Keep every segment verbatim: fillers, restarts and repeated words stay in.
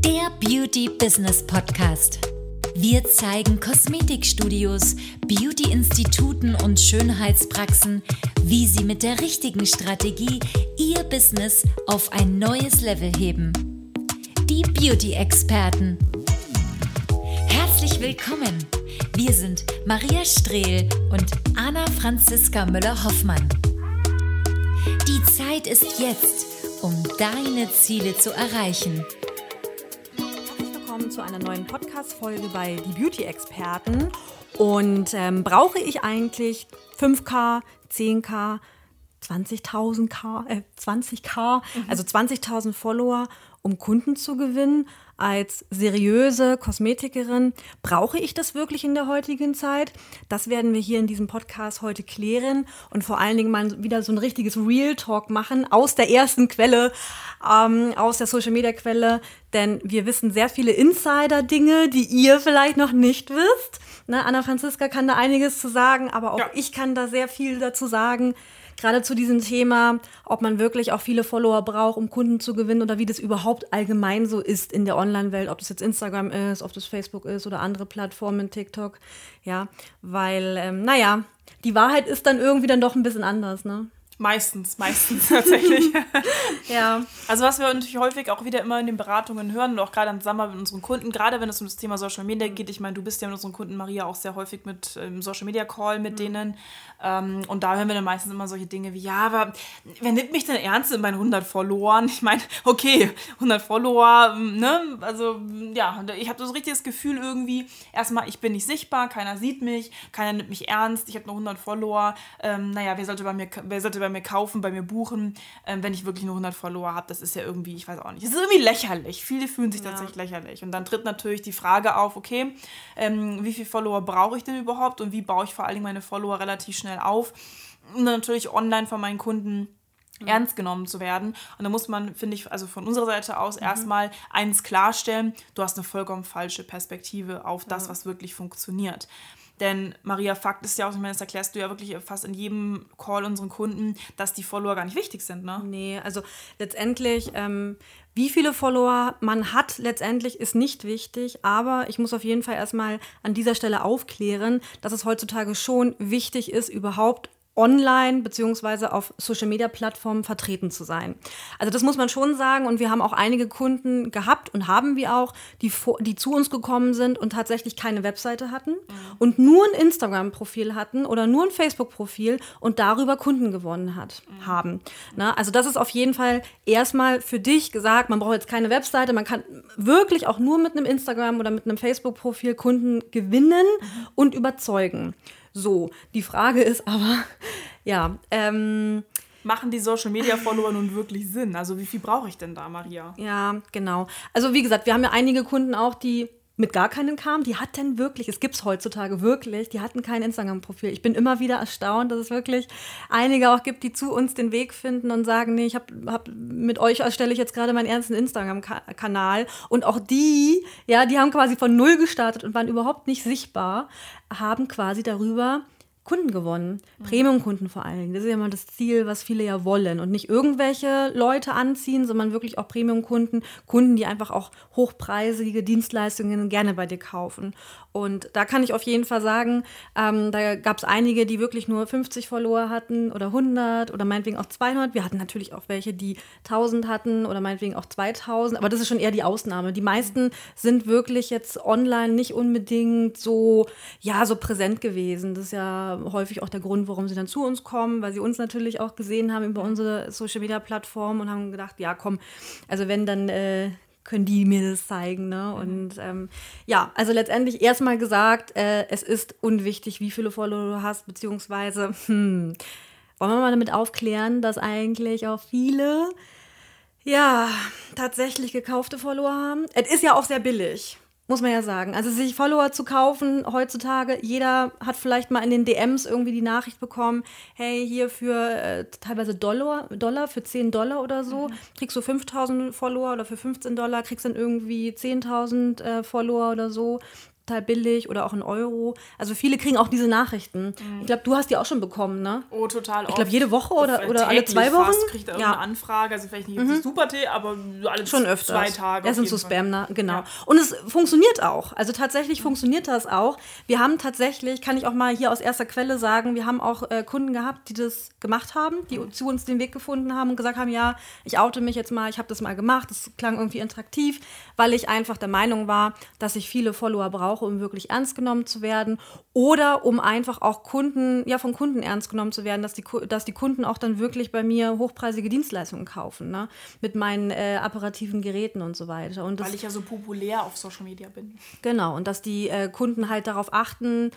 Der Beauty Business Podcast. Wir zeigen Kosmetikstudios, Beauty-Instituten und Schönheitspraxen, wie sie mit der richtigen Strategie ihr Business auf ein neues Level heben. Die Beauty-Experten. Herzlich willkommen. Wir sind Maria Strehl und Anna Franziska Müller-Hoffmann. Die Zeit ist jetzt, um deine Ziele zu erreichen. Zu einer neuen Podcast-Folge bei Die Beauty-Experten. Und ähm, brauche ich eigentlich fünf K, zehn K, zwanzigtausend K, äh, zwanzig K, mhm. also zwanzigtausend Follower, um Kunden zu gewinnen? Als seriöse Kosmetikerin, brauche ich das wirklich in der heutigen Zeit? Das werden wir hier in diesem Podcast heute klären und vor allen Dingen mal wieder so ein richtiges Real Talk machen aus der ersten Quelle, ähm, aus der Social Media Quelle, denn wir wissen sehr viele Insider-Dinge, die ihr vielleicht noch nicht wisst. Ne, Anna Franziska kann da einiges zu sagen, aber auch ja. ich kann da sehr viel dazu sagen. Gerade zu diesem Thema, ob man wirklich auch viele Follower braucht, um Kunden zu gewinnen oder wie das überhaupt allgemein so ist in der Online-Welt, ob das jetzt Instagram ist, ob das Facebook ist oder andere Plattformen, TikTok. Ja, weil, ähm, naja, die Wahrheit ist dann irgendwie dann doch ein bisschen anders, ne? Meistens, meistens tatsächlich. Ja. Also was wir natürlich häufig auch wieder immer in den Beratungen hören und auch gerade im Zusammenarbeit mit unseren Kunden, gerade wenn es um das Thema Social Media geht, ich meine, du bist ja mit unseren Kunden, Maria, auch sehr häufig mit ähm, Social Media Call mit mhm. denen ähm, und da hören wir dann meistens immer solche Dinge wie, ja, aber wer nimmt mich denn ernst in meinen hundert Followern? Ich meine, okay, hundert Follower, ne, also ja, ich habe so ein richtiges Gefühl irgendwie, erstmal, ich bin nicht sichtbar, keiner sieht mich, keiner nimmt mich ernst, ich habe nur hundert Follower, ähm, naja, wer sollte bei mir, wer sollte bei mir kaufen, bei mir buchen, ähm, wenn ich wirklich nur hundert Follower habe, das ist ja irgendwie, ich weiß auch nicht, es ist irgendwie lächerlich. Viele fühlen sich ja. tatsächlich lächerlich. Und dann tritt natürlich die Frage auf, okay, ähm, wie viele Follower brauche ich denn überhaupt und wie baue ich vor allen Dingen meine Follower relativ schnell auf, um dann natürlich online von meinen Kunden mhm. ernst genommen zu werden. Und da muss man, finde ich, also von unserer Seite aus mhm. erstmal eins klarstellen, du hast eine vollkommen falsche Perspektive auf das, ja. was wirklich funktioniert. Denn Maria, Fakt ist ja auch, ich meine, das erklärst du ja wirklich fast in jedem Call unseren Kunden, dass die Follower gar nicht wichtig sind, ne? Nee, also letztendlich, ähm, wie viele Follower man hat, letztendlich ist nicht wichtig, aber ich muss auf jeden Fall erstmal an dieser Stelle aufklären, dass es heutzutage schon wichtig ist, überhaupt online beziehungsweise auf Social-Media-Plattformen vertreten zu sein. Also das muss man schon sagen und wir haben auch einige Kunden gehabt und haben wir auch, die, die zu uns gekommen sind und tatsächlich keine Webseite hatten mhm. und nur ein Instagram-Profil hatten oder nur ein Facebook-Profil und darüber Kunden gewonnen hat, mhm. haben. Na, also das ist auf jeden Fall erstmal für dich gesagt, man braucht jetzt keine Webseite, man kann wirklich auch nur mit einem Instagram oder mit einem Facebook-Profil Kunden gewinnen mhm. und überzeugen. So, die Frage ist aber, ja, ähm... machen die Social-Media-Follower nun wirklich Sinn? Also wie viel brauche ich denn da, Maria? Ja, genau. Also wie gesagt, wir haben ja einige Kunden auch, die mit gar keinen kamen. Die hatten wirklich, es gibt es heutzutage wirklich, die hatten kein Instagram-Profil. Ich bin immer wieder erstaunt, dass es wirklich einige auch gibt, die zu uns den Weg finden und sagen, nee, ich habe hab, mit euch erstelle ich jetzt gerade meinen ersten Instagram-Kanal. Und auch die, ja, die haben quasi von null gestartet und waren überhaupt nicht sichtbar, haben quasi darüber Kunden gewonnen, mhm. Premium-Kunden vor allen Dingen. Das ist ja immer das Ziel, was viele ja wollen. Und nicht irgendwelche Leute anziehen, sondern wirklich auch Premium-Kunden, Kunden, die einfach auch hochpreisige Dienstleistungen gerne bei dir kaufen. Und da kann ich auf jeden Fall sagen, ähm, da gab es einige, die wirklich nur fünfzig Follower hatten oder hundert oder meinetwegen auch zweihundert. Wir hatten natürlich auch welche, die tausend hatten oder meinetwegen auch zweitausend. Aber das ist schon eher die Ausnahme. Die meisten sind wirklich jetzt online nicht unbedingt so, ja, so präsent gewesen. Das ist ja häufig auch der Grund, warum sie dann zu uns kommen, weil sie uns natürlich auch gesehen haben über unsere Social-Media-Plattform und haben gedacht, ja komm, also wenn dann äh, können die mir das zeigen, ne? Mhm. Und ähm, ja, also letztendlich erstmal gesagt, äh, es ist unwichtig, wie viele Follower du hast, beziehungsweise hm, wollen wir mal damit aufklären, dass eigentlich auch viele ja tatsächlich gekaufte Follower haben. Es ist ja auch sehr billig. Muss man ja sagen. Also sich Follower zu kaufen heutzutage, jeder hat vielleicht mal in den D Ms irgendwie die Nachricht bekommen, hey, hier für äh, teilweise Dollar, Dollar, für zehn Dollar oder so, mhm. kriegst du fünftausend Follower oder für fünfzehn Dollar kriegst dann irgendwie zehntausend äh, Follower oder so. total billig oder auch in Euro. Also viele kriegen auch diese Nachrichten. Mhm. Ich glaube, du hast die auch schon bekommen, ne? Oh, total oft. Ich glaube, jede Woche oder, oder alle zwei Wochen. Fast kriegt er ja. eine Anfrage, also vielleicht nicht mhm. Super-Tee, aber alle schon öfters. zwei Tage. Das sind so Spam, ne? Genau. Ja. Und es funktioniert auch. Also tatsächlich mhm. funktioniert das auch. Wir haben tatsächlich, kann ich auch mal hier aus erster Quelle sagen, wir haben auch äh, Kunden gehabt, die das gemacht haben, die mhm. zu uns den Weg gefunden haben und gesagt haben, ja, ich oute mich jetzt mal, ich habe das mal gemacht, das klang irgendwie interaktiv, weil ich einfach der Meinung war, dass ich viele Follower brauche, um wirklich ernst genommen zu werden oder um einfach auch Kunden, ja, von Kunden ernst genommen zu werden, dass die, dass die Kunden auch dann wirklich bei mir hochpreisige Dienstleistungen kaufen, ne? Mit meinen äh, apparativen Geräten und so weiter. Und das, weil ich ja so populär auf Social Media bin. Genau, und dass die äh, Kunden halt darauf achten,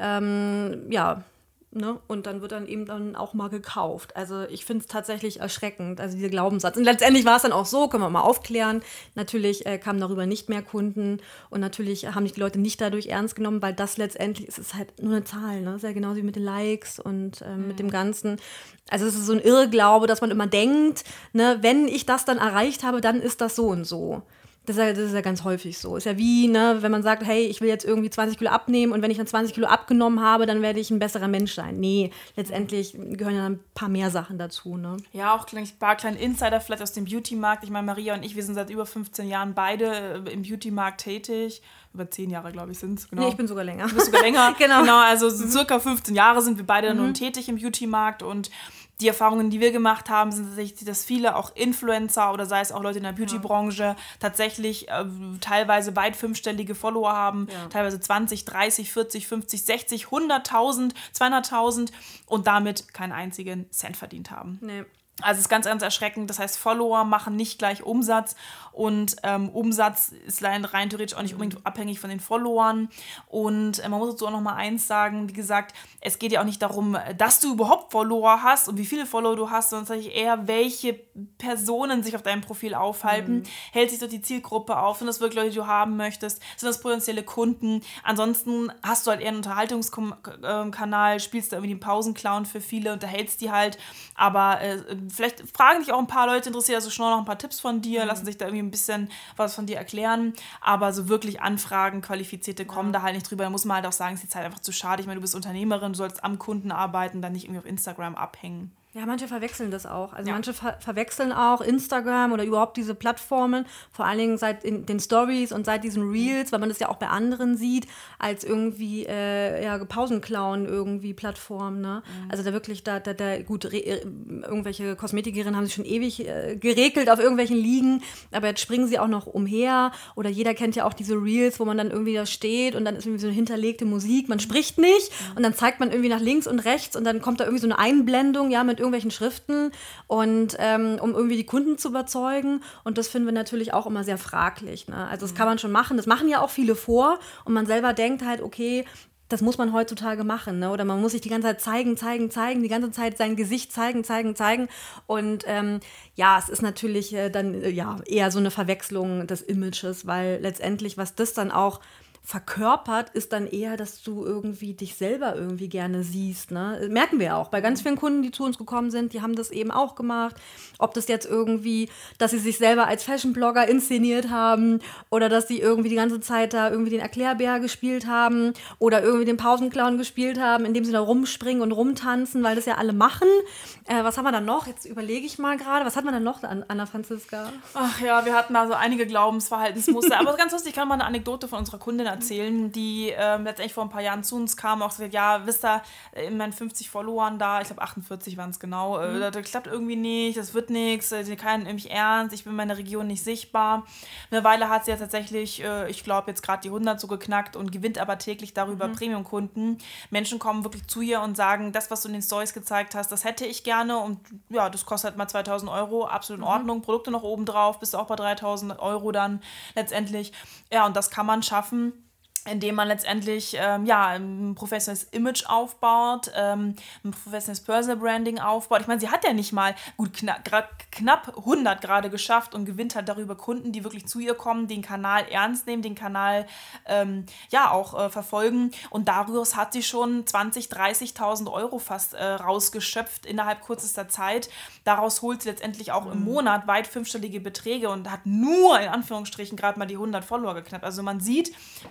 ähm, ja, ne? Und dann wird dann eben dann auch mal gekauft. Also ich finde es tatsächlich erschreckend, also dieser Glaubenssatz. Und letztendlich war es dann auch so, können wir mal aufklären, natürlich äh, kamen darüber nicht mehr Kunden und natürlich haben die Leute nicht dadurch ernst genommen, weil das letztendlich, es ist halt nur eine Zahl, ne? Ist ja genauso wie mit den Likes und äh, mhm. mit dem Ganzen. Also es ist so ein Irrglaube, dass man immer denkt, ne, wenn ich das dann erreicht habe, dann ist das so und so. Das ist, ja, das ist ja ganz häufig so. Ist ja wie, ne, wenn man sagt, hey, ich will jetzt irgendwie zwanzig Kilo abnehmen und wenn ich dann zwanzig Kilo abgenommen habe, dann werde ich ein besserer Mensch sein. Nee, letztendlich gehören ja ein paar mehr Sachen dazu. Ne? Ja, auch ein paar kleine Insider vielleicht aus dem Beauty-Markt. Ich meine, Maria und ich, wir sind seit über fünfzehn Jahren beide im Beauty-Markt tätig. Über zehn Jahre, glaube ich, sind es. Genau. Nee, ich bin sogar länger. Du bist sogar länger. genau. genau. Also mhm. circa fünfzehn Jahre sind wir beide mhm. nun tätig im Beauty-Markt und die Erfahrungen, die wir gemacht haben, sind tatsächlich, dass viele auch Influencer oder sei es auch Leute in der Beauty-Branche ja. tatsächlich äh, teilweise weit fünfstellige Follower haben, ja. teilweise zwanzig, dreißig, vierzig, fünfzig, sechzig, hunderttausend, zweihunderttausend und damit keinen einzigen Cent verdient haben. Nee. Also es ist ganz, ganz erschreckend. Das heißt, Follower machen nicht gleich Umsatz und ähm, Umsatz ist rein, rein theoretisch auch nicht unbedingt abhängig von den Followern. Und äh, man muss dazu auch noch mal eins sagen, wie gesagt, es geht ja auch nicht darum, dass du überhaupt Follower hast und wie viele Follower du hast, sondern tatsächlich eher, welche Personen sich auf deinem Profil aufhalten. Mhm. Hält sich dort die Zielgruppe auf? Sind das wirklich Leute, die du haben möchtest? Sind das potenzielle Kunden? Ansonsten hast du halt eher einen Unterhaltungskanal, spielst da irgendwie den Pausenclown für viele, unterhältst die halt, aber äh, vielleicht fragen dich auch ein paar Leute, interessiert also schon noch ein paar Tipps von dir, mhm. lassen sich da irgendwie ein bisschen was von dir erklären, aber so wirklich Anfragen, Qualifizierte kommen ja. da halt nicht drüber. Da muss man halt auch sagen, es ist halt einfach zu schade. Ich meine, du bist Unternehmerin, du sollst am Kunden arbeiten, dann nicht irgendwie auf Instagram abhängen. Ja, manche verwechseln das auch. Also ja. manche ver- verwechseln auch Instagram oder überhaupt diese Plattformen, vor allen Dingen seit in den Stories und seit diesen Reels, weil man das ja auch bei anderen sieht, als irgendwie äh, ja, Pausenclown irgendwie Plattformen. Ne? Mhm. Also da wirklich, da, da, da gut, re- irgendwelche Kosmetikerinnen haben sich schon ewig äh, geregelt auf irgendwelchen Liegen, aber jetzt springen sie auch noch umher oder jeder kennt ja auch diese Reels, wo man dann irgendwie da steht und dann ist irgendwie so eine hinterlegte Musik, man spricht nicht mhm. und dann zeigt man irgendwie nach links und rechts und dann kommt da irgendwie so eine Einblendung, ja, mit irgendwelchen Schriften und ähm, um irgendwie die Kunden zu überzeugen und das finden wir natürlich auch immer sehr fraglich. Ne? Also das mhm. kann man schon machen, das machen ja auch viele vor und man selber denkt halt, okay, das muss man heutzutage machen, ne? Oder man muss sich die ganze Zeit zeigen, zeigen, zeigen, die ganze Zeit sein Gesicht zeigen, zeigen, zeigen und ähm, ja, es ist natürlich äh, dann äh, ja, eher so eine Verwechslung des Images, weil letztendlich, was das dann auch verkörpert, ist dann eher, dass du irgendwie dich selber irgendwie gerne siehst. Ne? Merken wir auch bei ganz vielen Kunden, die zu uns gekommen sind, die haben das eben auch gemacht. Ob das jetzt irgendwie, dass sie sich selber als Fashion-Blogger inszeniert haben oder dass sie irgendwie die ganze Zeit da irgendwie den Erklärbär gespielt haben oder irgendwie den Pausenclown gespielt haben, indem sie da rumspringen und rumtanzen, weil das ja alle machen. Äh, was haben wir dann noch? Jetzt überlege ich mal gerade. Was hat man dann noch, Anna Franziska? Ach ja, wir hatten also einige Glaubensverhaltensmuster. Aber ganz lustig, ich kann mal eine Anekdote von unserer Kundin erzählen, die ähm, letztendlich vor ein paar Jahren zu uns kam, auch gesagt, ja, wisst ihr, in meinen fünfzig Followern da, ich glaube achtundvierzig waren es genau, äh, mhm. das klappt irgendwie nicht, das wird nichts, die keinen irgendwie ernst, ich bin in meiner Region nicht sichtbar. Eine Weile hat sie ja tatsächlich, äh, ich glaube, jetzt gerade die hundert so geknackt und gewinnt aber täglich darüber mhm. Premium-Kunden. Menschen kommen wirklich zu ihr und sagen, das, was du in den Stories gezeigt hast, das hätte ich gerne und ja, das kostet halt mal zweitausend Euro, absolut in Ordnung, mhm. Produkte noch oben drauf, bist du auch bei dreitausend Euro dann letztendlich. Ja, und das kann man schaffen, indem man letztendlich ähm, ja, ein professionelles Image aufbaut, ähm, ein professionelles Personal Branding aufbaut. Ich meine, sie hat ja nicht mal gut knapp, grad, knapp hundert gerade geschafft und gewinnt halt darüber Kunden, die wirklich zu ihr kommen, den Kanal ernst nehmen, den Kanal ähm, ja auch äh, verfolgen. Und daraus hat sie schon zwanzigtausend, dreißigtausend Euro fast äh, rausgeschöpft innerhalb kürzester Zeit. Daraus holt sie letztendlich auch mhm. im Monat weit fünfstellige Beträge und hat nur in Anführungsstrichen gerade mal die hundert Follower geknappt. Also man sieht, mit hundert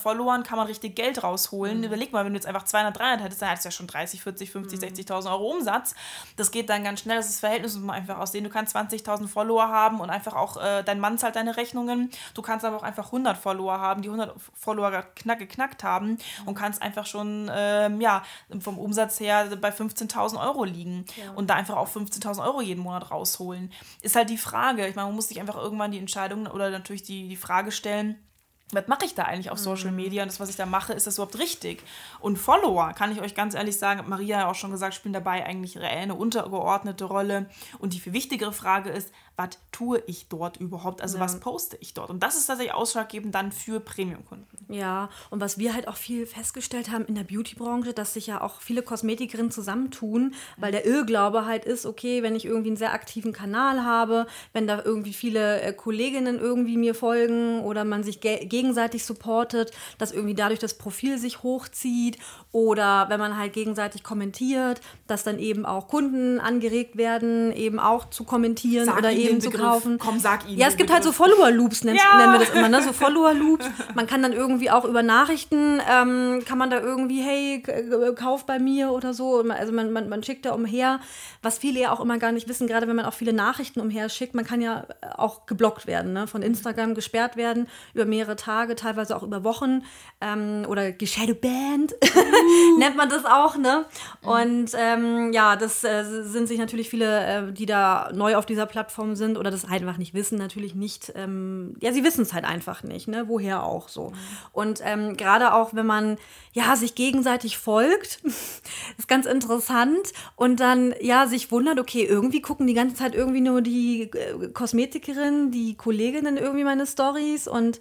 Followern kann man richtig Geld rausholen. Mhm. Überleg mal, wenn du jetzt einfach zweihundert, dreihundert hättest, dann hättest du ja schon dreißig, vierzig, fünfzig, mhm. sechzigtausend Euro Umsatz. Das geht dann ganz schnell. Das ist das Verhältnis, muss man einfach aussehen. Du kannst zwanzigtausend Follower haben und einfach auch, äh, dein Mann zahlt deine Rechnungen. Du kannst aber auch einfach hundert Follower haben, die hundert Follower knack geknackt haben mhm. und kannst einfach schon, ähm, ja, vom Umsatz her bei fünfzehntausend Euro liegen ja. und da einfach auch fünfzehntausend Euro jeden Monat rausholen. Ist halt die Frage. Ich meine, man muss sich einfach irgendwann die Entscheidung oder natürlich die, die Frage stellen, was mache ich da eigentlich auf Social Media und das, was ich da mache, ist das überhaupt richtig? Und Follower, kann ich euch ganz ehrlich sagen, hat Maria ja auch schon gesagt, spielen dabei eigentlich eine untergeordnete Rolle. Und die viel wichtigere Frage ist, was tue ich dort überhaupt? Also ja. was poste ich dort? Und das ist tatsächlich ausschlaggebend dann für Premium-Kunden. Ja, und was wir halt auch viel festgestellt haben in der Beauty-Branche, dass sich ja auch viele Kosmetikerinnen zusammentun, weil der Irrglaube halt ist, okay, wenn ich irgendwie einen sehr aktiven Kanal habe, wenn da irgendwie viele äh, Kolleginnen irgendwie mir folgen oder man sich ge- gegenseitig supportet, dass irgendwie dadurch das Profil sich hochzieht oder wenn man halt gegenseitig kommentiert, dass dann eben auch Kunden angeregt werden, eben auch zu kommentieren sag oder eben zu kaufen. Komm, sag ihn. Ja, es gibt Begriff. Halt so Follower-Loops, nennen, ja. nennen wir das immer, ne? So Follower-Loops. Man kann dann irgendwie auch über Nachrichten, ähm, kann man da irgendwie, hey, kauf bei mir oder so. Also man, man, man schickt da umher, was viele ja auch immer gar nicht wissen, gerade wenn man auch viele Nachrichten umher schickt, man kann ja auch geblockt werden, ne? Von Instagram gesperrt werden, über mehrere Tage, teilweise auch über Wochen ähm, oder geshadowbanned, uh. nennt man das auch, ne? Und ähm, ja, das äh, sind sich natürlich viele, äh, die da neu auf dieser Plattform sind oder das einfach nicht wissen, natürlich nicht, ähm, ja, sie wissen es halt einfach nicht, ne? Woher auch so. Mhm. Und ähm, gerade auch, wenn man, ja, sich gegenseitig folgt, ist ganz interessant und dann, ja, sich wundert, okay, irgendwie gucken die ganze Zeit irgendwie nur die äh, Kosmetikerinnen, die Kolleginnen irgendwie meine Storys und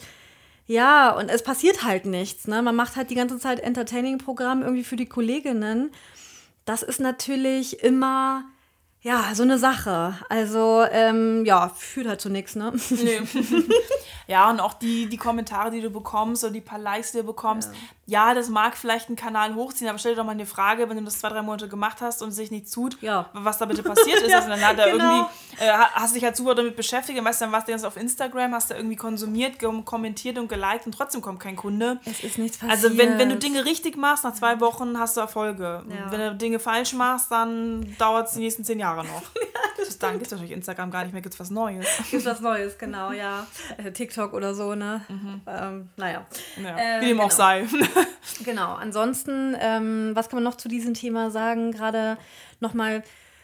ja, und es passiert halt nichts, ne? Man macht halt die ganze Zeit Entertaining-Programm irgendwie für die Kolleginnen. Das ist natürlich immer, ja, so eine Sache. Also, ähm, ja, führt halt zu nichts, ne? Nee. Ja, und auch die, die Kommentare, die du bekommst oder die paar Likes, die du bekommst, ja. ja, das mag vielleicht einen Kanal hochziehen, aber stell dir doch mal eine Frage, wenn du das zwei, drei Monate gemacht hast und es sich nicht tut, ja. was da bitte passiert ist. ja, also dann hat er genau. irgendwie, äh, hast du dich halt super damit beschäftigt, weißt du, dann warst du jetzt auf Instagram, hast du irgendwie konsumiert, kommentiert und geliked und trotzdem kommt kein Kunde. Es ist nichts passiert. Also wenn, wenn du Dinge richtig machst, nach zwei Wochen hast du Erfolge. Ja. Wenn du Dinge falsch machst, dann dauert es die nächsten zehn Jahre noch. Bis dann gibt es natürlich Instagram gar nicht mehr, gibt es was Neues. Gibt es was Neues, genau, ja. Äh, TikTok oder so, ne? Mhm. Ähm, naja. Ja, äh, wie dem genau. auch sei. Genau, ansonsten, ähm, was kann man noch zu diesem Thema sagen? Gerade nochmal,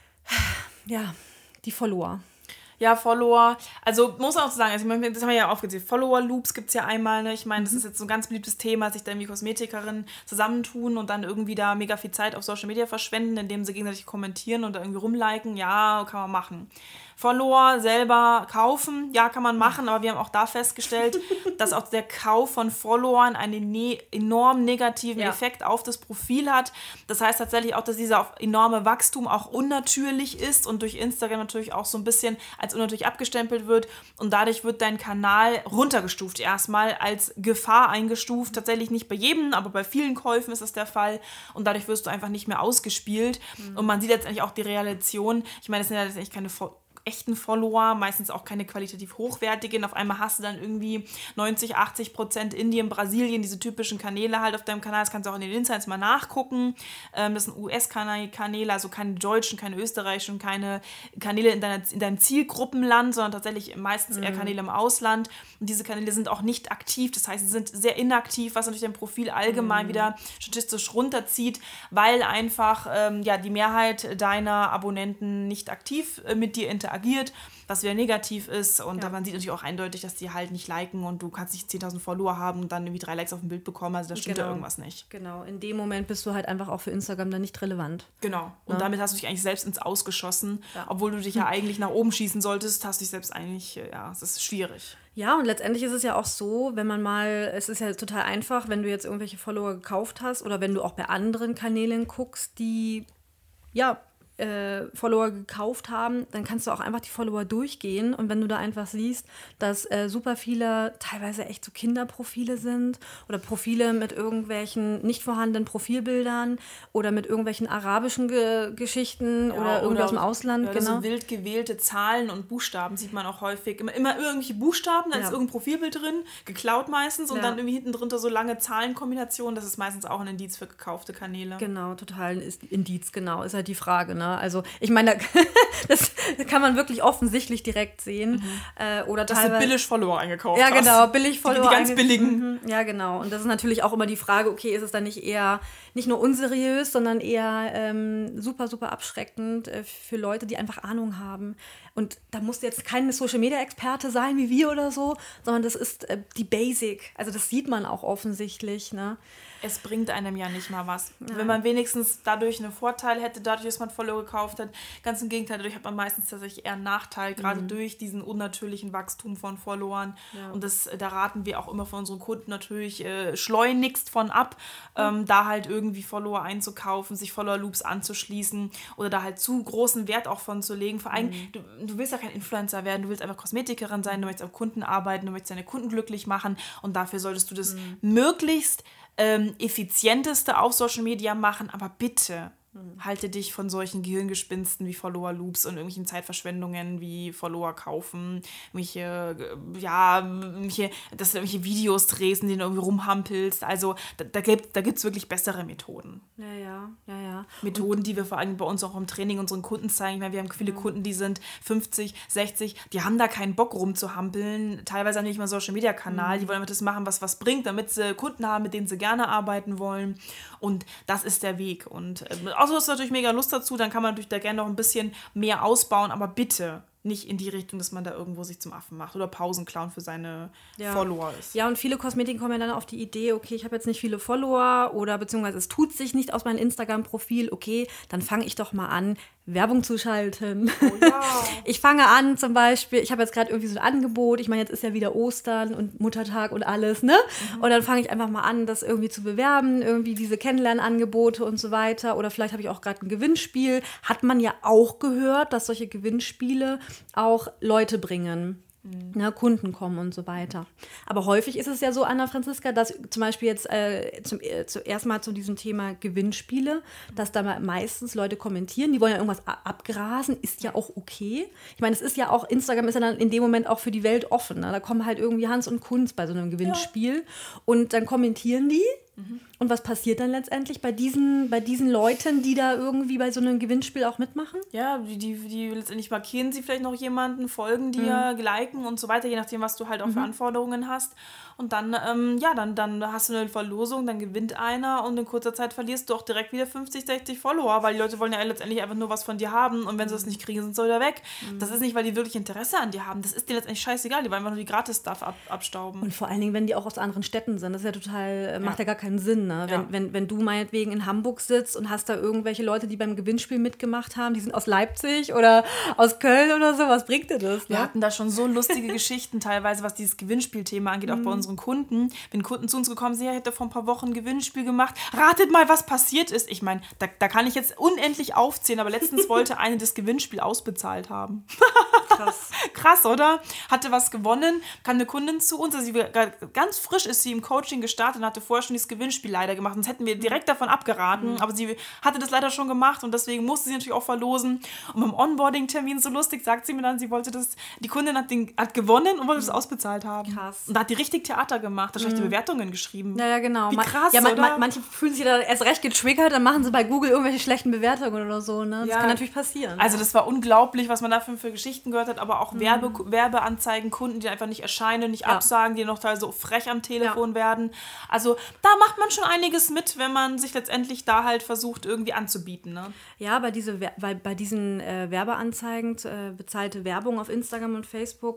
ja, die Follower. Ja, Follower, also muss man auch so sagen, also das haben wir ja aufgezählt, Follower-Loops gibt es ja einmal, ne? Ich meine, das ist jetzt so ein ganz beliebtes Thema, sich da irgendwie Kosmetikerinnen zusammentun und dann irgendwie da mega viel Zeit auf Social Media verschwenden, indem sie gegenseitig kommentieren und da irgendwie rumliken, ja, kann man machen. Follower selber kaufen, ja, kann man machen, aber wir haben auch da festgestellt, dass auch der Kauf von Followern einen ne- enorm negativen ja. Effekt auf das Profil hat. Das heißt tatsächlich auch, dass dieser enorme Wachstum auch unnatürlich ist und durch Instagram natürlich auch so ein bisschen als unnatürlich abgestempelt wird und dadurch wird dein Kanal runtergestuft erstmal, als Gefahr eingestuft. Tatsächlich nicht bei jedem, aber bei vielen Käufen ist das der Fall und dadurch wirst du einfach nicht mehr ausgespielt mhm. und man sieht letztendlich auch die Realisation. Ich meine, das sind ja letztendlich keine Fo- echten Follower, meistens auch keine qualitativ hochwertigen. Auf einmal hast du dann irgendwie neunzig, achtzig Prozent Indien, Brasilien, diese typischen Kanäle halt auf deinem Kanal. Das kannst du auch in den Insights mal nachgucken. Ähm, das sind U S-Kanäle, also keine deutschen, keine österreichischen, keine Kanäle in, deiner, in deinem Zielgruppenland, sondern tatsächlich meistens mhm. eher Kanäle im Ausland. Und diese Kanäle sind auch nicht aktiv, das heißt, sie sind sehr inaktiv, was natürlich dein Profil allgemein mhm. wieder statistisch runterzieht, weil einfach ähm, ja, die Mehrheit deiner Abonnenten nicht aktiv äh, mit dir interagiert. agiert, was wieder negativ ist und ja. man sieht natürlich auch eindeutig, dass die halt nicht liken und du kannst nicht zehntausend Follower haben und dann irgendwie drei Likes auf ein Bild bekommen, also da stimmt genau. ja irgendwas nicht. Genau, in dem Moment bist du halt einfach auch für Instagram dann nicht relevant. Genau, und ja. damit hast du dich eigentlich selbst ins Aus geschossen, ja. obwohl du dich ja eigentlich nach oben schießen solltest, hast du dich selbst eigentlich, ja, es ist schwierig. Ja, und letztendlich ist es ja auch so, wenn man mal, es ist ja total einfach, wenn du jetzt irgendwelche Follower gekauft hast oder wenn du auch bei anderen Kanälen guckst, die, ja, äh, Follower gekauft haben, dann kannst du auch einfach die Follower durchgehen und wenn du da einfach siehst, dass äh, super viele teilweise echt so Kinderprofile sind oder Profile mit irgendwelchen nicht vorhandenen Profilbildern oder mit irgendwelchen arabischen Ge- Geschichten Ja, oder irgendwie aus dem Ausland. Ja, genau. so wild gewählte Zahlen und Buchstaben sieht man auch häufig. Immer, immer irgendwelche Buchstaben, da Ja. ist irgendein Profilbild drin, geklaut meistens und Ja. dann irgendwie hinten drunter so lange Zahlenkombinationen. Das ist meistens auch ein Indiz für gekaufte Kanäle. Genau, total ein Indiz, genau, ist halt die Frage, ne? Also ich meine, da, das kann man wirklich offensichtlich direkt sehen. Mhm. Äh, oder Dass teilweise, du billig Follower eingekauft ja, hast. genau, billig Die, Follower. die ganz einge- billigen. Mhm, ja, genau. Und das ist natürlich auch immer die Frage, okay, ist es dann nicht eher, nicht nur unseriös, sondern eher ähm, super, super abschreckend äh, für Leute, die einfach Ahnung haben. Und da musst du jetzt kein Social-Media-Experte sein wie wir oder so, sondern das ist äh, die Basic. Also das sieht man auch offensichtlich, ne? Es bringt einem ja nicht mal was. Nein. Wenn man wenigstens dadurch einen Vorteil hätte, dadurch, dass man Follower gekauft hat, ganz im Gegenteil, dadurch hat man meistens tatsächlich eher einen Nachteil, gerade mhm. durch diesen unnatürlichen Wachstum von Followern. Ja. Und das, da raten wir auch immer von unseren Kunden natürlich äh, schleunigst von ab, mhm. ähm, da halt irgendwie Follower einzukaufen, sich Follower-Loops anzuschließen oder da halt zu großen Wert auch von zu legen. Vor allem, mhm. du, du willst ja kein Influencer werden, du willst einfach Kosmetikerin sein, du möchtest auf Kunden arbeiten, du möchtest deine Kunden glücklich machen und dafür solltest du das mhm. möglichst Ähm, effizienteste auf Social Media machen, aber bitte mhm. halte dich von solchen Gehirngespinsten wie Follower-Loops und irgendwelchen Zeitverschwendungen wie Follower kaufen, welche, ja, welche, dass du irgendwelche Videos drehst, in denen du irgendwie rumhampelst. Also da, da gibt da gibt's wirklich bessere Methoden. Ja, ja, ja, ja. Methoden, und die wir vor allem bei uns auch im Training unseren Kunden zeigen. Ich meine, wir haben viele mhm. Kunden, die sind fünfzig, sechzig, die haben da keinen Bock rumzuhampeln. Teilweise haben die nicht mal einen Social-Media-Kanal. Mhm. Die wollen einfach das machen, was was bringt, damit sie Kunden haben, mit denen sie gerne arbeiten wollen. Und das ist der Weg. Und äh, außer du hast natürlich mega Lust dazu, dann kann man natürlich da gerne noch ein bisschen mehr ausbauen, aber bitte nicht in die Richtung, dass man da irgendwo sich zum Affen macht oder Pausenclown für seine ja. Follower ist. Ja, und viele Kosmetiken kommen ja dann auf die Idee, okay, ich habe jetzt nicht viele Follower oder beziehungsweise es tut sich nicht aus meinem Instagram-Profil, okay, dann fange ich doch mal an, Werbung zu schalten. Oh ja. Ich fange an zum Beispiel, ich habe jetzt gerade irgendwie so ein Angebot, ich meine, jetzt ist ja wieder Ostern und Muttertag und alles, ne? Mhm. Und dann fange ich einfach mal an, das irgendwie zu bewerben, irgendwie diese Kennenlernangebote und so weiter. Oder vielleicht habe ich auch gerade ein Gewinnspiel. Hat man ja auch gehört, dass solche Gewinnspiele auch Leute bringen. Mhm. Ne, Kunden kommen und so weiter. Aber häufig ist es ja so, Anna Franziska, dass zum Beispiel jetzt äh, zum, äh, zuerst mal zu diesem Thema Gewinnspiele, dass da meistens Leute kommentieren, die wollen ja irgendwas a- abgrasen, ist ja auch okay. Ich meine, es ist ja auch, Instagram ist ja dann in dem Moment auch für die Welt offen. Ne? Da kommen halt irgendwie Hans und Kunz bei so einem Gewinnspiel ja. und dann kommentieren die. Mhm. Und was passiert dann letztendlich bei diesen, bei diesen Leuten, die da irgendwie bei so einem Gewinnspiel auch mitmachen? Ja, die, die, die letztendlich markieren sie vielleicht noch jemanden, folgen dir, mhm. liken und so weiter, je nachdem, was du halt auch mhm. für Anforderungen hast. Und dann, ähm, ja, dann, dann hast du eine Verlosung, dann gewinnt einer und in kurzer Zeit verlierst du auch direkt wieder fünfzig, sechzig Follower, weil die Leute wollen ja letztendlich einfach nur was von dir haben und wenn sie das nicht kriegen, sind sie wieder weg. Mhm. Das ist nicht, weil die wirklich Interesse an dir haben, das ist dir letztendlich scheißegal, die wollen einfach nur die Gratis-Stuff ab, abstauben. Und vor allen Dingen, wenn die auch aus anderen Städten sind, das ist ja total, macht ja, ja gar keinen Sinn, ne? Wenn, ja. wenn, wenn du meinetwegen in Hamburg sitzt und hast da irgendwelche Leute, die beim Gewinnspiel mitgemacht haben, die sind aus Leipzig oder aus Köln oder so, was bringt dir das? Ne? Wir hatten da schon so lustige Geschichten teilweise, was dieses Gewinnspielthema angeht, auch mhm. bei unseren Kunden. Wenn Kunden zu uns gekommen sind, ja, ich hätte vor ein paar Wochen ein Gewinnspiel gemacht, ratet mal, was passiert ist. Ich meine, da, da kann ich jetzt unendlich aufzählen, aber letztens wollte eine das Gewinnspiel ausbezahlt haben. Krass. Krass, oder? Hatte was gewonnen, kam eine Kundin zu uns, also sie, ganz frisch ist sie im Coaching gestartet und hatte vorher schon dieses Gewinnspiel leider gemacht, sonst hätten wir direkt davon abgeraten, mhm. aber sie hatte das leider schon gemacht und deswegen musste sie natürlich auch verlosen. Und beim Onboarding-Termin, so lustig, sagt sie mir dann, sie wollte das, die Kundin hat, den, hat gewonnen und wollte das ausbezahlt haben. Krass. Und da hat die richtig Theater gemacht, da schlechte mhm. Bewertungen geschrieben. Ja, ja, genau. Wie krass, ja, man, oder? Man, manche fühlen sich da erst recht getriggert, dann machen sie bei Google irgendwelche schlechten Bewertungen oder so, ne? Das ja. kann natürlich passieren. Also das war unglaublich, was man da für, für Geschichten gehört hat, aber auch mhm. Werbe, Werbeanzeigen, Kunden, die einfach nicht erscheinen, nicht ja. absagen, die noch teilweise so frech am Telefon ja. werden. Also da macht man schon einiges mit, wenn man sich letztendlich da halt versucht, irgendwie anzubieten. Ne? Ja, bei, diese, bei, bei diesen äh, Werbeanzeigen, äh, bezahlte Werbung auf Instagram und Facebook,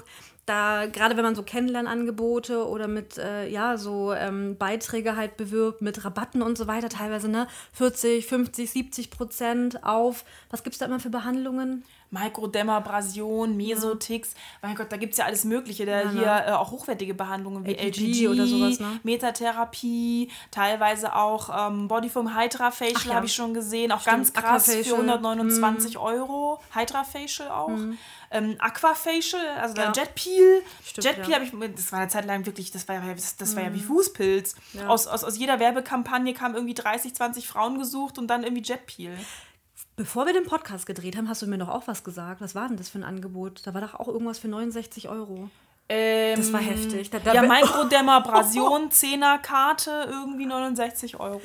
da, gerade wenn man so Kennenlernangebote oder mit, äh, ja, so ähm, Beiträge halt bewirbt, mit Rabatten und so weiter, teilweise, ne, vierzig, fünfzig, siebzig Prozent auf, was gibt's da immer für Behandlungen? Mikrodermabrasion, Mesotix, ja. Mein Gott, da gibt es ja alles Mögliche. Da ja, hier ne? äh, auch hochwertige Behandlungen wie L P L P G oder sowas, ne? Metatherapie, teilweise auch ähm, Bodyfoam Hydra Facial ja. habe ich schon gesehen. Auch Stimmt, ganz krass für hundertneunundzwanzig mm. Euro. Hydra Facial auch. Mm. Ähm, Aquafacial, also ja. Jet Peel. Stimmt, Jet Peel ja. habe ich, das war eine Zeit lang wirklich, das war ja, das, das war ja wie Fußpilz. Ja. Aus, aus, aus jeder Werbekampagne kamen irgendwie dreißig, zwanzig Frauen gesucht und dann irgendwie Jet Peel. Bevor wir den Podcast gedreht haben, hast du mir doch auch was gesagt. Was war denn das für ein Angebot? Da war doch auch irgendwas für neunundsechzig Euro. Ähm, das war heftig. Da, da ja, Mikrodermabrasion, Zehnerkarte, irgendwie neunundsechzig Euro.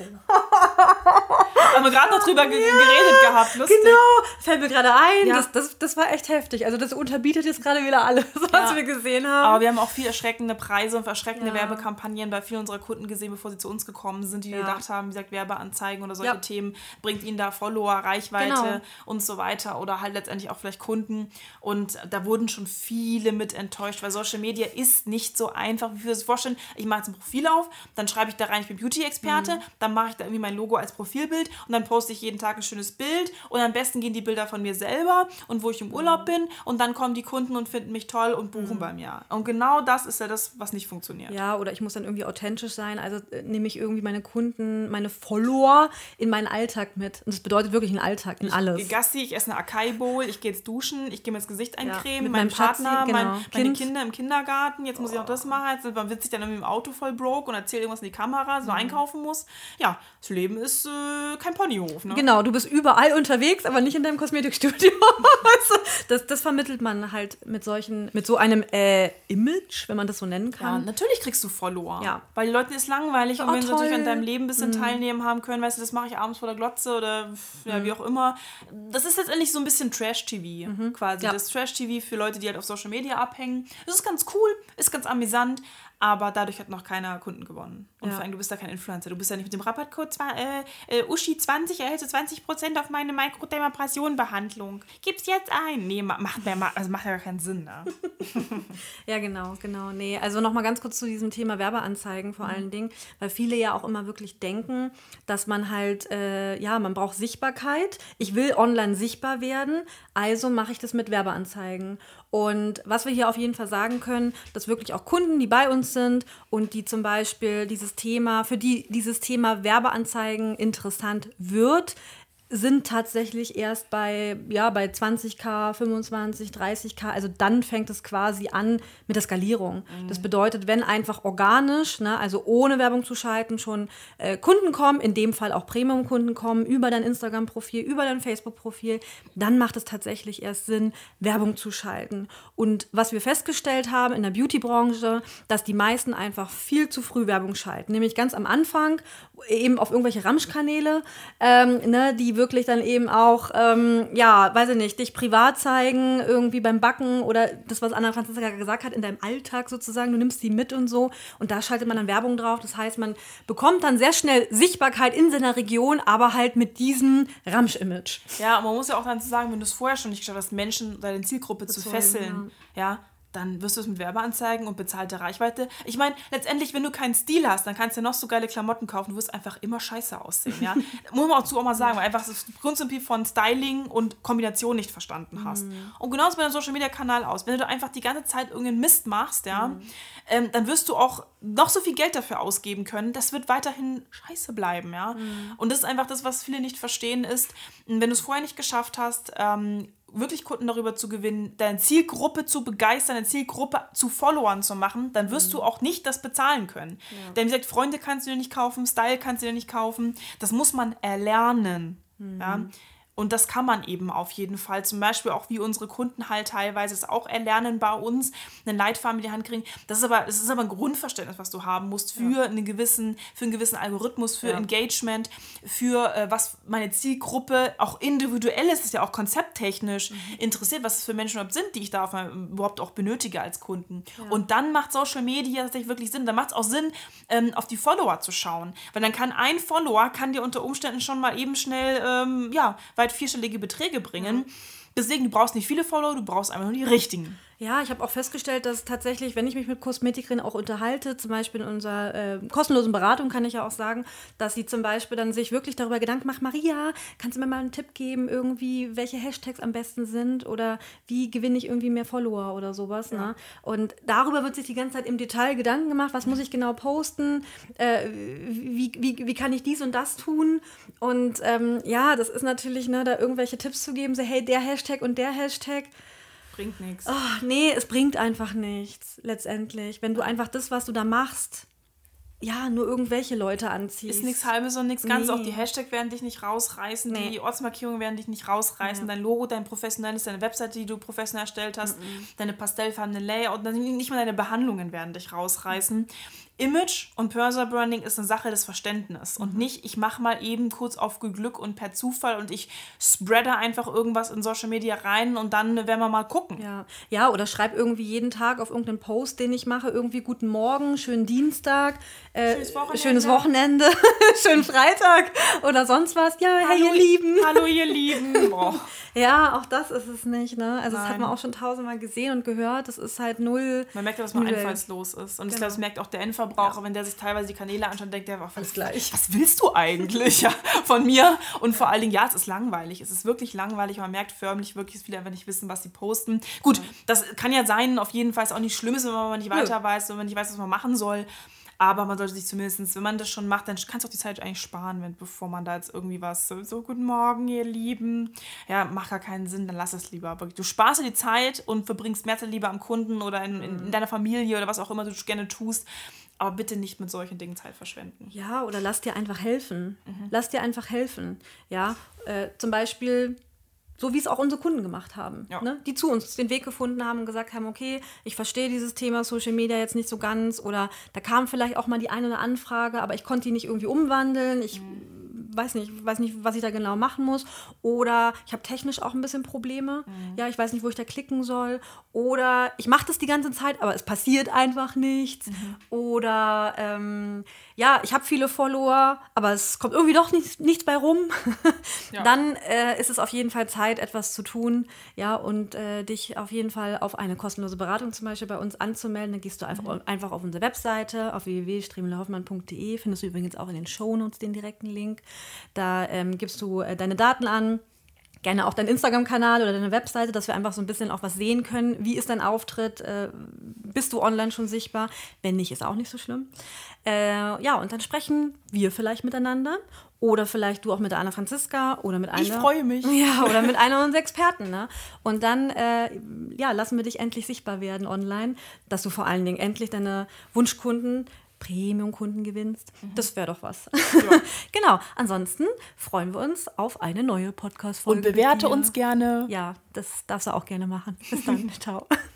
Haben wir gerade noch drüber ge- ja, geredet gehabt, lustig. Genau, fällt mir gerade ein. Ja. Das, das, das war echt heftig. Also das unterbietet jetzt gerade wieder alles, was ja. wir gesehen haben. Aber wir haben auch viel erschreckende Preise und erschreckende ja. Werbekampagnen bei vielen unserer Kunden gesehen, bevor sie zu uns gekommen sind, die ja. gedacht haben, wie gesagt, Werbeanzeigen oder solche ja. Themen, bringt ihnen da Follower, Reichweite genau. und so weiter. Oder halt letztendlich auch vielleicht Kunden. Und da wurden schon viele mit enttäuscht, weil Social Media ist nicht so einfach, wie wir es vorstellen. Ich mache jetzt ein Profil auf, dann schreibe ich da rein, ich bin Beauty-Experte, mhm. dann mache ich da irgendwie mein Logo als Profilbild und dann poste ich jeden Tag ein schönes Bild und am besten gehen die Bilder von mir selber und wo ich im Urlaub bin und dann kommen die Kunden und finden mich toll und buchen mhm. bei mir. Und genau das ist ja das, was nicht funktioniert. Ja, oder ich muss dann irgendwie authentisch sein, also äh, nehme ich irgendwie meine Kunden, meine Follower in meinen Alltag mit. Und das bedeutet wirklich einen Alltag, in ich alles. Ich gehe Gassi, ich esse eine Acai Bowl, ich gehe jetzt duschen, ich gehe mir das Gesicht eincremen, ja, mein Partner, Schatzi, genau. mein, meine kind. Kinder im Kindergarten, jetzt muss ich auch das machen, jetzt man wird sich dann irgendwie im Auto voll broke und erzählt irgendwas in die Kamera, so mhm. einkaufen muss. Ja, das Leben ist äh, kein Ponyhof. Ne? Genau, du bist überall unterwegs, aber nicht in deinem Kosmetikstudio. das, das vermittelt man halt mit solchen, mit so einem äh, Image, wenn man das so nennen kann. Ja, natürlich kriegst du Follower. Ja. Weil die Leute ist langweilig oh, und wenn sie toll. natürlich an deinem Leben ein bisschen mhm. teilnehmen haben können, weißt du, das mache ich abends vor der Glotze oder ja, mhm. wie auch immer. Das ist letztendlich so ein bisschen Trash-T V mhm. quasi. Ja. Das Trash-T V für Leute, die halt auf Social Media abhängen. Das ist ganz cool, ist ganz amüsant. Aber dadurch hat noch keiner Kunden gewonnen. Und ja. vor allem, du bist da kein Influencer. Du bist ja nicht mit dem Rabattcode äh, äh, Uschi zwanzig erhältst du zwanzig Prozent auf meine Mikrodermabrasion-Behandlung. Gib's jetzt ein. Nee, macht ja also macht ja gar keinen Sinn. Ne? Ja, genau, genau. Nee, also nochmal ganz kurz zu diesem Thema Werbeanzeigen vor mhm. allen Dingen. Weil viele ja auch immer wirklich denken, dass man halt, äh, ja, man braucht Sichtbarkeit. Ich will online sichtbar werden, also mache ich das mit Werbeanzeigen. Und was wir hier auf jeden Fall sagen können, dass wirklich auch Kunden, die bei uns sind und die zum Beispiel dieses Thema, für die dieses Thema Werbeanzeigen interessant wird, sind tatsächlich erst bei, ja, bei zwanzigtausend, fünfundzwanzig, dreißigtausend, also dann fängt es quasi an mit der Skalierung. Mhm. Das bedeutet, wenn einfach organisch, ne, also ohne Werbung zu schalten, schon äh, Kunden kommen, in dem Fall auch Premium-Kunden kommen, über dein Instagram-Profil, über dein Facebook-Profil, dann macht es tatsächlich erst Sinn, Werbung zu schalten. Und was wir festgestellt haben in der Beauty-Branche, dass die meisten einfach viel zu früh Werbung schalten. Nämlich ganz am Anfang, eben auf irgendwelche Ramschkanäle, ähm, ne, die wirklich dann eben auch, ähm, ja, weiß ich nicht, dich privat zeigen, irgendwie beim Backen oder das, was Anna Franziska gesagt hat, in deinem Alltag sozusagen, du nimmst die mit und so und da schaltet man dann Werbung drauf. Das heißt, man bekommt dann sehr schnell Sichtbarkeit in seiner Region, aber halt mit diesem Ramsch-Image. Ja, man muss ja auch dann sagen, wenn du es vorher schon nicht geschafft hast, Menschen, deine Zielgruppe Bezeugen, zu fesseln, ja, ja dann wirst du es mit Werbeanzeigen und bezahlter Reichweite. Ich meine, letztendlich, wenn du keinen Stil hast, dann kannst du noch so geile Klamotten kaufen, du wirst einfach immer scheiße aussehen, ja. Muss man auch zu auch mal sagen, weil einfach das Grundprinzip von Styling und Kombination nicht verstanden hast. Mm. Und genauso bei deinem Social-Media-Kanal aus. Wenn du einfach die ganze Zeit irgendeinen Mist machst, ja, mm. ähm, dann wirst du auch noch so viel Geld dafür ausgeben können, das wird weiterhin scheiße bleiben, ja. Mm. Und das ist einfach das, was viele nicht verstehen, ist, wenn du es vorher nicht geschafft hast, ähm, wirklich Kunden darüber zu gewinnen, deine Zielgruppe zu begeistern, deine Zielgruppe zu Followern zu machen, dann wirst mhm. du auch nicht das bezahlen können. Ja. Denn wie gesagt, Freunde kannst du dir nicht kaufen, Style kannst du dir nicht kaufen. Das muss man erlernen. Mhm. Ja? Und das kann man eben auf jeden Fall. Zum Beispiel auch, wie unsere Kunden halt teilweise es auch erlernen bei uns, einen Leitfaden in die Hand kriegen. Das ist aber, das ist aber ein Grundverständnis, was du haben musst für, ja. einen, gewissen, für einen gewissen Algorithmus, für ja. Engagement, für äh, was meine Zielgruppe auch individuell ist, ist ja auch konzepttechnisch mhm. interessiert, was es für Menschen überhaupt sind, die ich da auf, überhaupt auch benötige als Kunden. Ja. Und dann macht Social Media tatsächlich wirklich Sinn. Dann macht es auch Sinn, ähm, auf die Follower zu schauen. Weil dann kann ein Follower, kann dir unter Umständen schon mal eben schnell, ähm, ja, weil vierstellige Beträge bringen. Ja. Deswegen, du brauchst nicht viele Follower, du brauchst einfach nur die richtigen. Ja, ich habe auch festgestellt, dass tatsächlich, wenn ich mich mit Kosmetikerinnen auch unterhalte, zum Beispiel in unserer äh, kostenlosen Beratung, kann ich ja auch sagen, dass sie zum Beispiel dann sich wirklich darüber Gedanken macht, Maria, kannst du mir mal einen Tipp geben, irgendwie, welche Hashtags am besten sind oder wie gewinne ich irgendwie mehr Follower oder sowas. Ja. Ne? Und darüber wird sich die ganze Zeit im Detail Gedanken gemacht, was muss ich genau posten, äh, wie, wie, wie kann ich dies und das tun. Und ähm, ja, das ist natürlich, ne, da irgendwelche Tipps zu geben, so hey, der Hashtag und der Hashtag, bringt nichts. Oh, nee, es bringt einfach nichts, letztendlich. Wenn du einfach das, was du da machst, ja, nur irgendwelche Leute anziehst. Ist nichts Halbes und nichts Ganzes. Nee. Auch die Hashtags werden dich nicht rausreißen, Nee. die Ortsmarkierungen werden dich nicht rausreißen, ja. Dein Logo, dein professionelles, deine Webseite, die du professionell erstellt hast, mhm. deine pastellfarbene Layout, nicht mal deine Behandlungen werden dich rausreißen. Image und Personal Branding ist eine Sache des Verständnisses und nicht, ich mache mal eben kurz auf Glück und per Zufall und ich spreade einfach irgendwas in Social Media rein und dann werden wir mal gucken. Ja, ja, oder schreib irgendwie jeden Tag auf irgendeinen Post, den ich mache, irgendwie guten Morgen, schönen Dienstag, äh, schönes Wochenende, schönes Wochenende schönen Freitag oder sonst was. Ja, hallo, hey ihr Lieben. Hallo ihr Lieben. Oh. Ja, auch das ist es nicht, ne? Also Nein. das hat man auch schon tausendmal gesehen und gehört, das ist halt null. Man merkt ja, dass man null. einfallslos ist und genau. ich glaube, das merkt auch der Endverbraucher. Brauche, ja. wenn der sich teilweise die Kanäle anschaut, denkt der, was, was, gleich. was willst du eigentlich ja, von mir? Und vor allen Dingen, ja, es ist langweilig. Es ist wirklich langweilig. Man merkt förmlich wirklich, dass viele einfach nicht wissen, was sie posten. Gut, ja. das kann ja sein, auf jeden Fall ist auch nicht schlimm, wenn man nicht weiter ja. weiß, wenn man nicht weiß, was man machen soll. Aber man sollte sich zumindest, wenn man das schon macht, dann kannst du auch die Zeit eigentlich sparen, wenn, bevor man da jetzt irgendwie was so, so guten Morgen, ihr Lieben. Ja, macht gar keinen Sinn, dann lass es lieber. Du sparst dir die Zeit und verbringst mehr Zeit lieber am Kunden oder in, in, in deiner Familie oder was auch immer du gerne tust. Aber bitte nicht mit solchen Dingen Zeit verschwenden. Ja, oder lass dir einfach helfen. Mhm. Lass dir einfach helfen. Ja, äh, zum Beispiel, so wie es auch unsere Kunden gemacht haben. Ja. Ne? Die zu uns den Weg gefunden haben und gesagt haben, okay, ich verstehe dieses Thema Social Media jetzt nicht so ganz. Oder da kam vielleicht auch mal die eine oder andere Anfrage, aber ich konnte die nicht irgendwie umwandeln. Ich mhm. weiß nicht, weiß nicht, was ich da genau machen muss. Oder ich habe technisch auch ein bisschen Probleme. Mhm. Ja, ich weiß nicht, wo ich da klicken soll. Oder ich mache das die ganze Zeit, aber es passiert einfach nichts. Mhm. Oder ähm, ja, ich habe viele Follower, aber es kommt irgendwie doch nicht, nichts bei rum. Ja. Dann äh, ist es auf jeden Fall Zeit, etwas zu tun, ja, und äh, dich auf jeden Fall auf eine kostenlose Beratung zum Beispiel bei uns anzumelden. Dann gehst du einfach, mhm. einfach auf unsere Webseite, auf w w w punkt stremele-hoffmann punkt d e, findest du übrigens auch in den Shownotes den direkten Link. Da ähm, gibst du äh, deine Daten an, gerne auch deinen Instagram-Kanal oder deine Webseite, dass wir einfach so ein bisschen auch was sehen können. Wie ist dein Auftritt? Äh, bist du online schon sichtbar? Wenn nicht, ist auch nicht so schlimm. Äh, ja, und dann sprechen wir vielleicht miteinander. Oder vielleicht du auch mit der Anna Franziska oder mit einer. Ich freue mich. Ja, oder mit einer unserer Experten. Ne? Und dann äh, ja, lassen wir dich endlich sichtbar werden online, dass du vor allen Dingen endlich deine Wunschkunden, Premium-Kunden gewinnst. Mhm. Das wäre doch was. Ja. Genau. Ansonsten freuen wir uns auf eine neue Podcast-Folge. Und bewerte uns gerne. Ja, das darfst du auch gerne machen. Bis dann. Ciao.